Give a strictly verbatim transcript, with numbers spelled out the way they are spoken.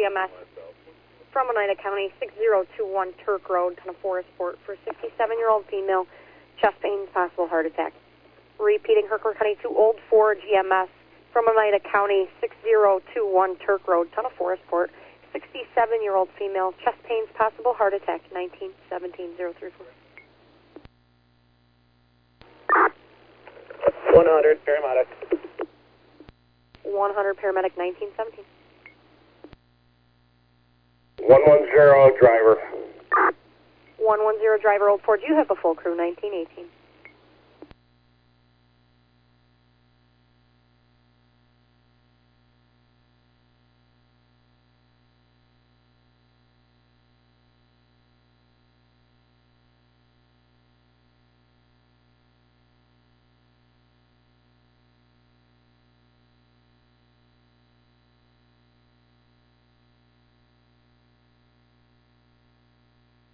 M S from Oneida County, six zero two one Turk Road, Town of Forestport, for sixty-seven-year-old female, chest pain, possible heart attack. Repeating, Herkimer County two Old four G M S from Oneida County, six zero two one Turk Road, Town of Forestport, sixty-seven-year-old female, chest pains, possible heart attack, nineteen seventeen oh three four. one hundred, paramedic. one hundred, paramedic, nineteen seventeen. one ten, driver. one ten, driver, Old four, do you have a full crew, nineteen eighteen?